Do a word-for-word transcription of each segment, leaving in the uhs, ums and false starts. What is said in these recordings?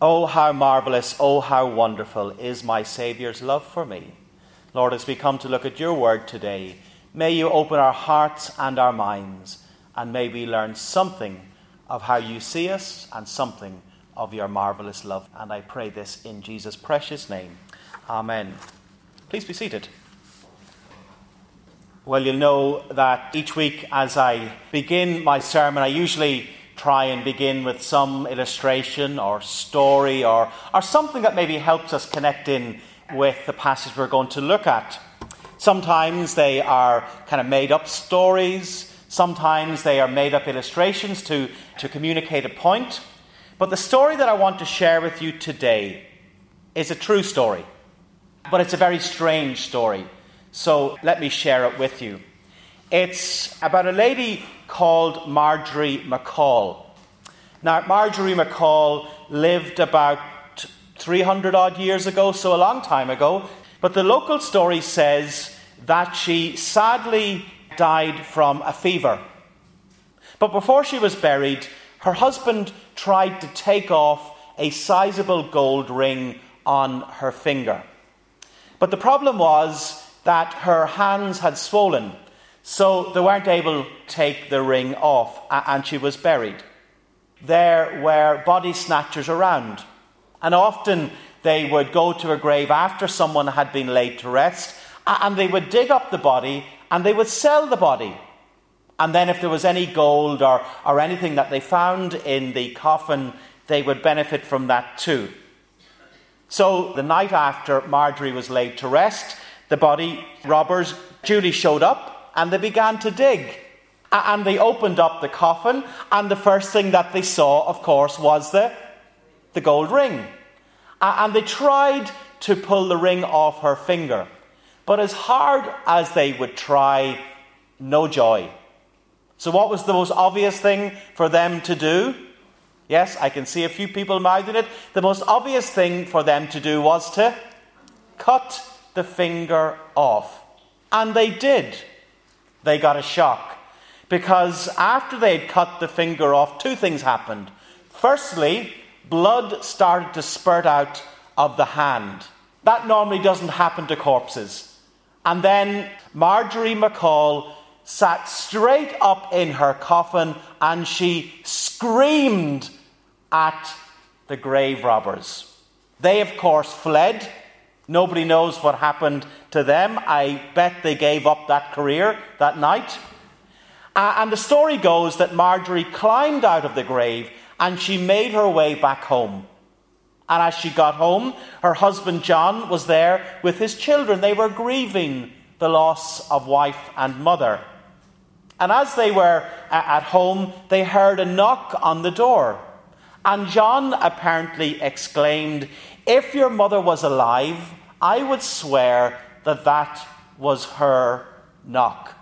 Oh, how marvelous, oh, how wonderful is my Saviour's love for me. Lord, as we come to look at your word today, may you open our hearts and our minds, and may we learn something of how you see us and something of your marvelous love. And I pray this in Jesus' precious name. Amen. Please be seated. Well, you'll know that each week as I begin my sermon, I usually try and begin with some illustration or story or, or something that maybe helps us connect in with the passage we're going to look at. Sometimes they are kind of made-up stories. Sometimes they are made-up illustrations to, to communicate a point. But the story that I want to share with you today is a true story. But it's a very strange story. So let me share it with you. It's about a lady called Marjorie MacColl. Now, Marjorie MacColl lived about three hundred odd years ago, so a long time ago. But the local story says that she sadly died from a fever. But before she was buried, her husband tried to take off a sizable gold ring on her finger. But the problem was that her hands had swollen, so they weren't able to take the ring off, and she was buried. There were body snatchers around, and often they would go to a grave after someone had been laid to rest, and they would dig up the body, and they would sell the body. And then if there was any gold or, or anything that they found in the coffin, they would benefit from that too. So the night after Marjorie was laid to rest, the body robbers duly showed up and they began to dig. And they opened up the coffin, and the first thing that they saw, of course, was the, the gold ring. And they tried to pull the ring off her finger. But as hard as they would try, no joy. So what was the most obvious thing for them to do? Yes, I can see a few people mouthing it. The most obvious thing for them to do was to cut the finger off. And they did. They got a shock. Because after they had cut the finger off, two things happened. Firstly, blood started to spurt out of the hand. That normally doesn't happen to corpses. And then Marjorie MacColl sat straight up in her coffin and she screamed at the grave robbers. They, of course, fled. Nobody knows what happened to them. I bet they gave up that career that night. Uh, and the story goes that Marjorie climbed out of the grave and she made her way back home. And as she got home, her husband John was there with his children. They were grieving the loss of wife and mother. And as they were at home, they heard a knock on the door. And John apparently exclaimed, "If your mother was alive, I would swear that that was her knock."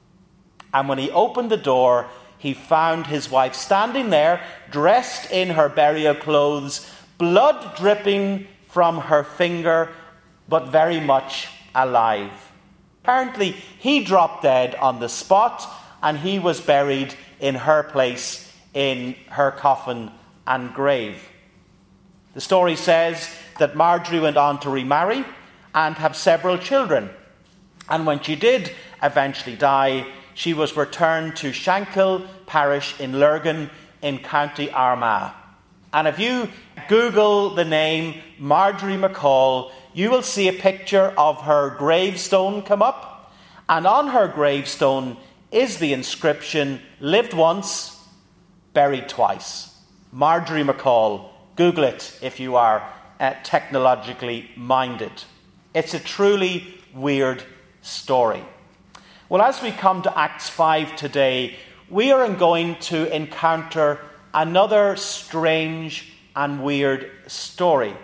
And when he opened the door, he found his wife standing there, dressed in her burial clothes, blood dripping from her finger, but very much alive. Apparently, he dropped dead on the spot, and he was buried in her place, in her coffin and grave. The story says that Marjorie went on to remarry and have several children. And when she did eventually die, she was returned to Shankill Parish in Lurgan in County Armagh. And if you Google the name Marjorie MacColl, you will see a picture of her gravestone come up. And on her gravestone is the inscription, "Lived once, buried twice." Marjorie MacColl. Google it if you are uh, technologically minded. It's a truly weird story. Well, as we come to Acts five today, we are going to encounter another strange and weird story.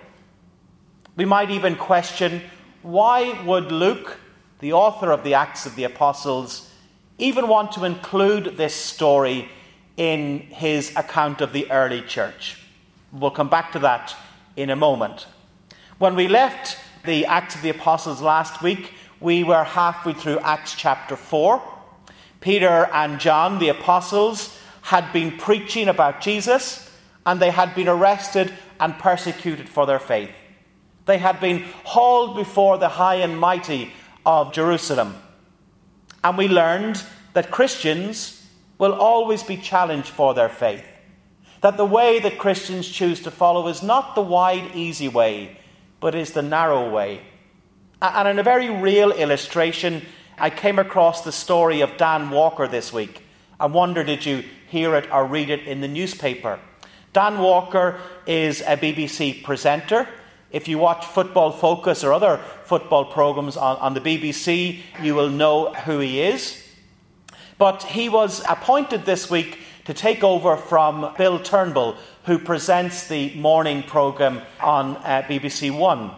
We might even question, why would Luke, the author of the Acts of the Apostles, even want to include this story in his account of the early church? We'll come back to that in a moment. When we left the Acts of the Apostles last week, we were halfway through Acts chapter four. Peter and John, the apostles, had been preaching about Jesus, and they had been arrested and persecuted for their faith. They had been hauled before the high and mighty of Jerusalem. And we learned that Christians will always be challenged for their faith. That the way that Christians choose to follow is not the wide, easy way, but is the narrow way. And in a very real illustration, I came across the story of Dan Walker this week. I wonder, did you hear it or read it in the newspaper? Dan Walker is a B B C presenter. If you watch Football Focus or other football programmes on, on the B B C, you will know who he is. But he was appointed this week to take over from Bill Turnbull, who presents the morning programme on uh, B B C One.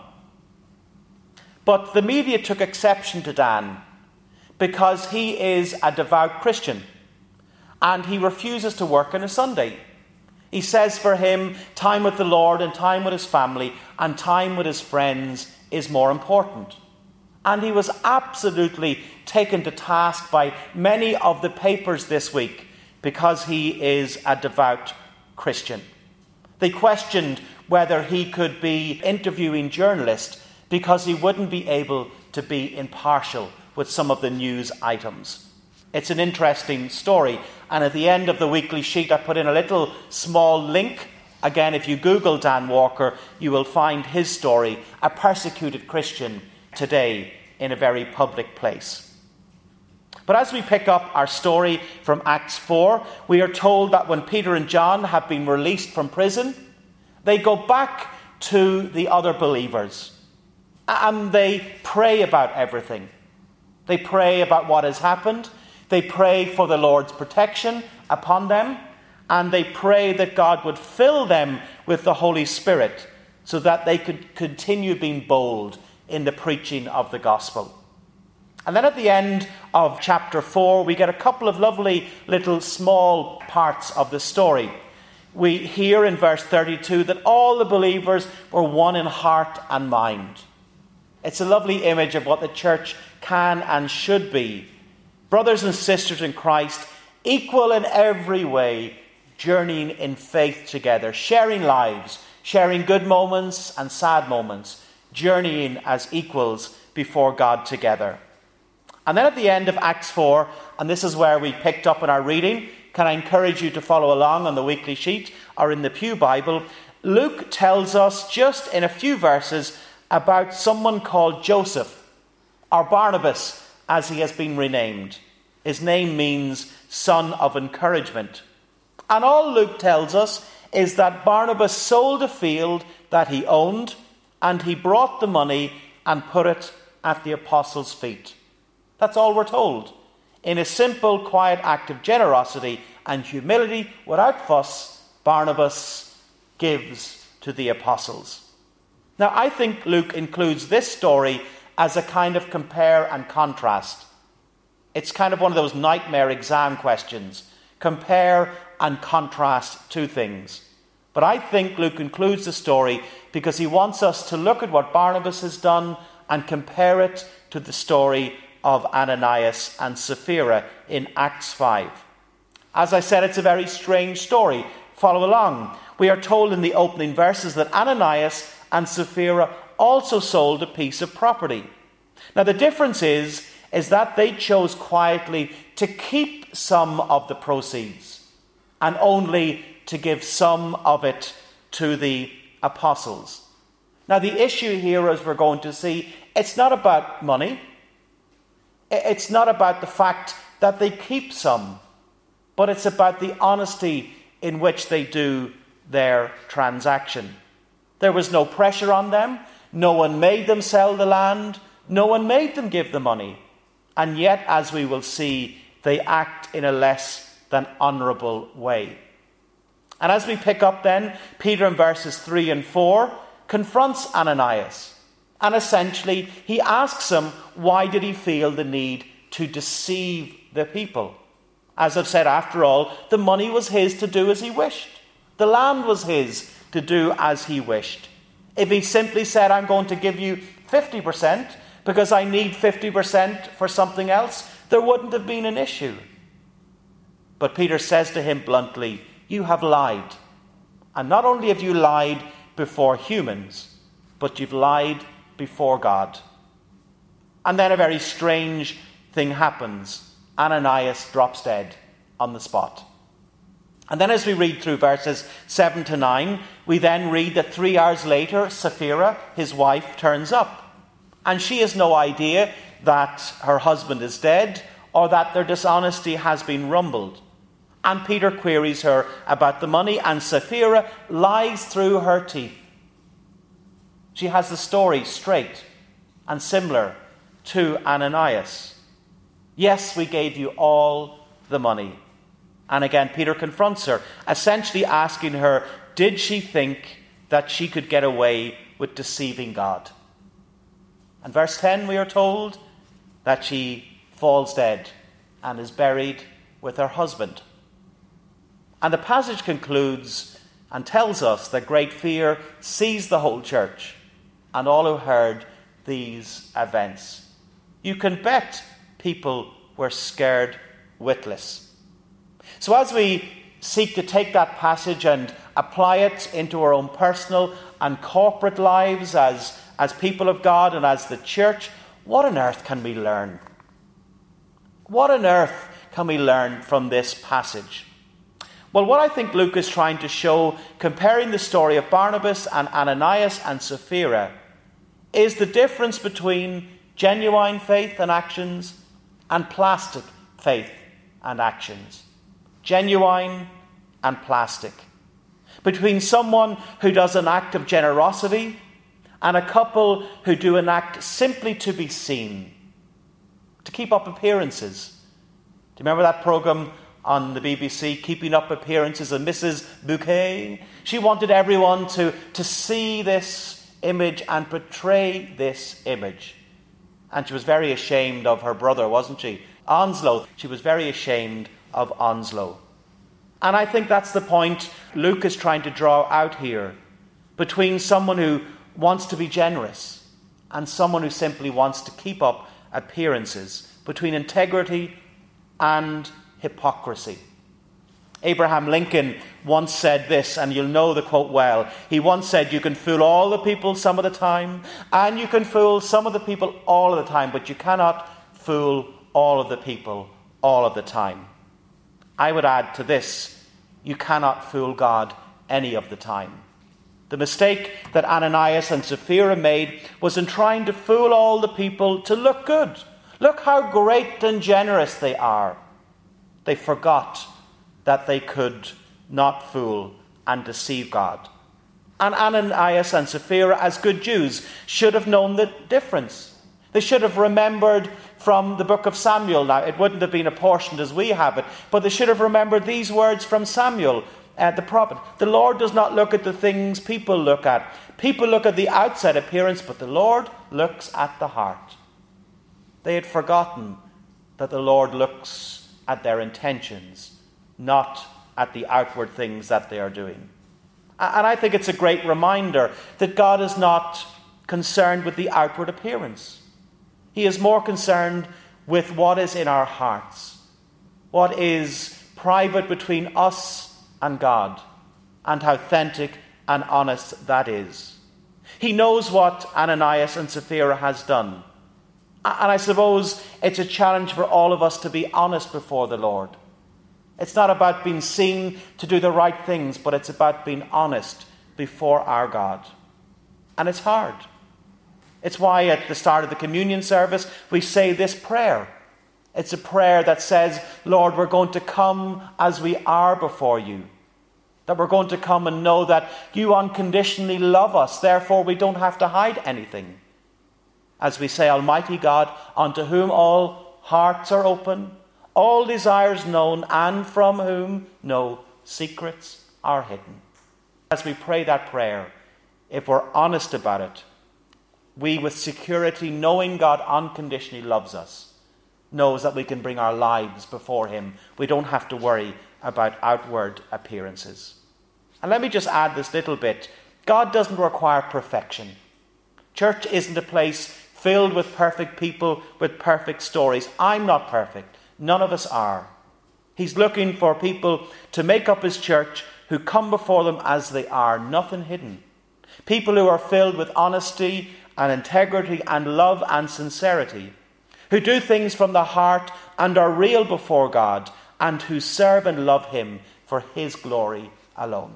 But the media took exception to Dan because he is a devout Christian and he refuses to work on a Sunday. He says for him, time with the Lord and time with his family and time with his friends is more important. And he was absolutely taken to task by many of the papers this week because he is a devout Christian. They questioned whether he could be interviewing journalists because he wouldn't be able to be impartial with some of the news items. It's an interesting story. And at the end of the weekly sheet, I put in a little small link. Again, if you Google Dan Walker, you will find his story, a persecuted Christian today in a very public place. But as we pick up our story from Acts four, we are told that when Peter and John have been released from prison, they go back to the other believers and they pray about everything. They pray about what has happened. They pray for the Lord's protection upon them, and they pray that God would fill them with the Holy Spirit so that they could continue being bold in the preaching of the gospel. And then at the end of chapter four, we get a couple of lovely little small parts of the story. We hear in verse thirty-two that all the believers were one in heart and mind. It's a lovely image of what the church can and should be. Brothers and sisters in Christ, equal in every way, journeying in faith together, sharing lives, sharing good moments and sad moments, journeying as equals before God together. And then at the end of Acts four, and this is where we picked up in our reading, can I encourage you to follow along on the weekly sheet or in the Pew Bible, Luke tells us just in a few verses about someone called Joseph, or Barnabas, as he has been renamed. His name means son of encouragement. And all Luke tells us is that Barnabas sold a field that he owned, and he brought the money and put it at the apostles' feet. That's all we're told. In a simple, quiet act of generosity and humility, without fuss, Barnabas gives to the apostles. Now, I think Luke includes this story as a kind of compare and contrast. It's kind of one of those nightmare exam questions. Compare and contrast two things. But I think Luke includes the story because he wants us to look at what Barnabas has done and compare it to the story of Ananias and Sapphira in Acts five. As I said, it's a very strange story. Follow along. We are told in the opening verses that Ananias and Sapphira also sold a piece of property. Now the difference is, is that they chose quietly to keep some of the proceeds and only to give some of it to the apostles. Now the issue here, as we're going to see, it's not about money. It's not about the fact that they keep some, but it's about the honesty in which they do their transaction. There was no pressure on them. No one made them sell the land. No one made them give the money. And yet, as we will see, they act in a less than honourable way. And as we pick up then, Peter in verses three and four confronts Ananias. And essentially, he asks him, why did he feel the need to deceive the people? As I've said, after all, the money was his to do as he wished. The land was his to do as he wished. If he simply said, I'm going to give you fifty percent because I need fifty percent for something else, there wouldn't have been an issue. But Peter says to him bluntly, you have lied. And not only have you lied, before humans, but you've lied before God. And then a very strange thing happens. Ananias drops dead on the spot. And then as we read through verses seven to nine, we then read that three hours later, Sapphira, his wife, turns up. And she has no idea that her husband is dead or that their dishonesty has been rumbled. And Peter queries her about the money, and Sapphira lies through her teeth. She has the story straight and similar to Ananias. Yes, we gave you all the money. And again, Peter confronts her, essentially asking her, did she think that she could get away with deceiving God? And verse ten, we are told that she falls dead and is buried with her husband. And the passage concludes and tells us that great fear seized the whole church and all who heard these events. You can bet people were scared witless. So as we seek to take that passage and apply it into our own personal and corporate lives as, as people of God and as the church, what on earth can we learn? What on earth can we learn from this passage? Well, what I think Luke is trying to show, comparing the story of Barnabas and Ananias and Sapphira, is the difference between genuine faith and actions and plastic faith and actions. Genuine and plastic. Between someone who does an act of generosity and a couple who do an act simply to be seen, to keep up appearances. Do you remember that programme on the B B C, Keeping Up Appearances, of Missus Bouquet? She wanted everyone to, to see this image and portray this image. And she was very ashamed of her brother, wasn't she? Onslow. She was very ashamed of Onslow. And I think that's the point Luke is trying to draw out here, between someone who wants to be generous and someone who simply wants to keep up appearances, between integrity and hypocrisy. Abraham Lincoln once said this, and you'll know the quote well. He once said, you can fool all the people some of the time, and you can fool some of the people all of the time, but you cannot fool all of the people all of the time. I would add to this, you cannot fool God any of the time. The mistake that Ananias and Sapphira made was in trying to fool all the people to look good. Look how great and generous they are. They forgot that they could not fool and deceive God. And Ananias and Sapphira, as good Jews, should have known the difference. They should have remembered from the book of Samuel. Now, it wouldn't have been apportioned as we have it, but they should have remembered these words from Samuel, uh, the prophet. The Lord does not look at the things people look at. People look at the outside appearance, but the Lord looks at the heart. They had forgotten that the Lord looks at their intentions, not at the outward things that they are doing. And I think it's a great reminder that God is not concerned with the outward appearance. He is more concerned with what is in our hearts, what is private between us and God, and how authentic and honest that is. He knows what Ananias and Sapphira has done. And I suppose it's a challenge for all of us to be honest before the Lord. It's not about being seen to do the right things, but it's about being honest before our God. And it's hard. It's why at the start of the communion service we say this prayer. It's a prayer that says, Lord, we're going to come as we are before you. That we're going to come and know that you unconditionally love us. Therefore, we don't have to hide anything. As we say, Almighty God, unto whom all hearts are open, all desires known, and from whom no secrets are hidden. As we pray that prayer, if we're honest about it, we with security, knowing God unconditionally loves us, knows that we can bring our lives before him. We don't have to worry about outward appearances. And let me just add this little bit. God doesn't require perfection. Church isn't a place filled with perfect people with perfect stories. I'm not perfect. None of us are. He's looking for people to make up his church who come before them as they are, nothing hidden. People who are filled with honesty and integrity and love and sincerity, who do things from the heart and are real before God, and who serve and love him for his glory alone.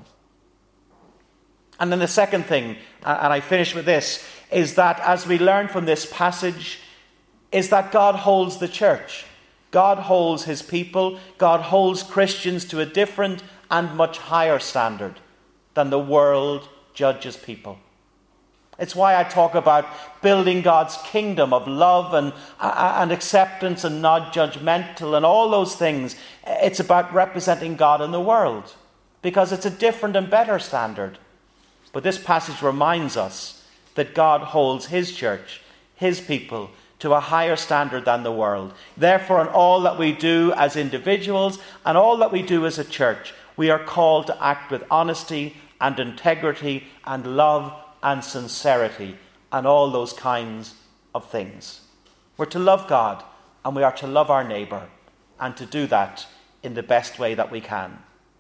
And then the second thing, and I finish with this, is that as we learn from this passage, is that God holds the church. God holds his people. God holds Christians to a different and much higher standard than the world judges people. It's why I talk about building God's kingdom of love and, uh, and acceptance and not judgmental and all those things. It's about representing God in the world because it's a different and better standard. But this passage reminds us that God holds his church, his people, to a higher standard than the world. Therefore, in all that we do as individuals and all that we do as a church, we are called to act with honesty and integrity and love and sincerity and all those kinds of things. We're to love God and we are to love our neighbour and to do that in the best way that we can.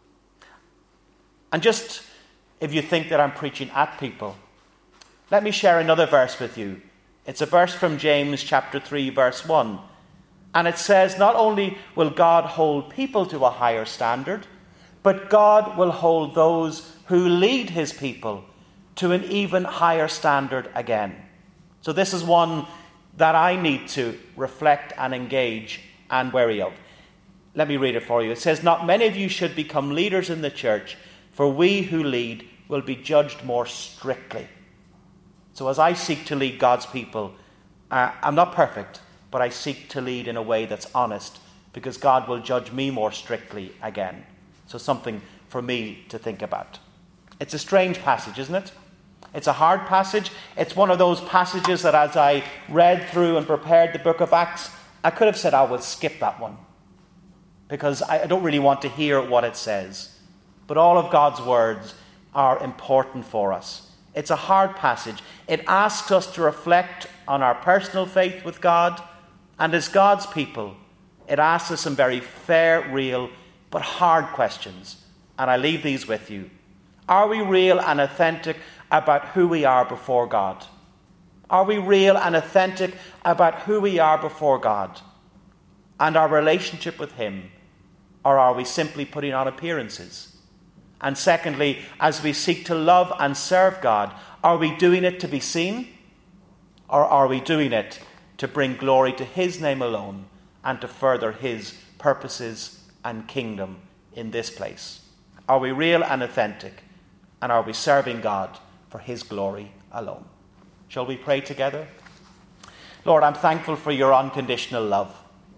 And just if you think that I'm preaching at people, let me share another verse with you. It's a verse from James chapter three, verse one. And it says, not only will God hold people to a higher standard, but God will hold those who lead his people to an even higher standard again. So this is one that I need to reflect and engage and wary of. Let me read it for you. It says, not many of you should become leaders in the church, for we who lead will be judged more strictly. So as I seek to lead God's people, uh, I'm not perfect, but I seek to lead in a way that's honest, because God will judge me more strictly again. So something for me to think about. It's a strange passage, isn't it? It's a hard passage. It's one of those passages that as I read through and prepared the book of Acts, I could have said I would skip that one, because I don't really want to hear what it says. But all of God's words are important for us. It's a hard passage. It asks us to reflect on our personal faith with God, and as God's people, it asks us some very fair, real, but hard questions. And I leave these with you. Are we real and authentic about who we are before God? Are we real and authentic about who we are before God and our relationship with him? Or are we simply putting on appearances? And secondly, as we seek to love and serve God, are we doing it to be seen? Or are we doing it to bring glory to his name alone and to further his purposes and kingdom in this place? Are we real and authentic? And are we serving God for his glory alone? Shall we pray together? Lord, I'm thankful for your unconditional love,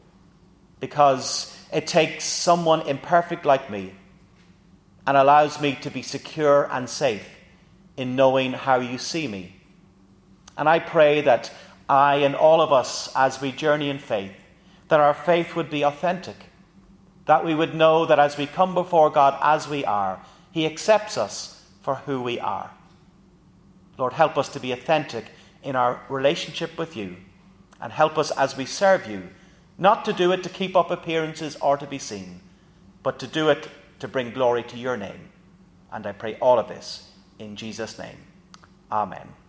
because it takes someone imperfect like me and allows me to be secure and safe in knowing how you see me. And I pray that I and all of us, as we journey in faith, that our faith would be authentic, that we would know that as we come before God as we are, he accepts us for who we are. Lord, help us to be authentic in our relationship with you, and help us as we serve you, not to do it to keep up appearances or to be seen, but to do it to bring glory to your name. And I pray all of this in Jesus' name. Amen.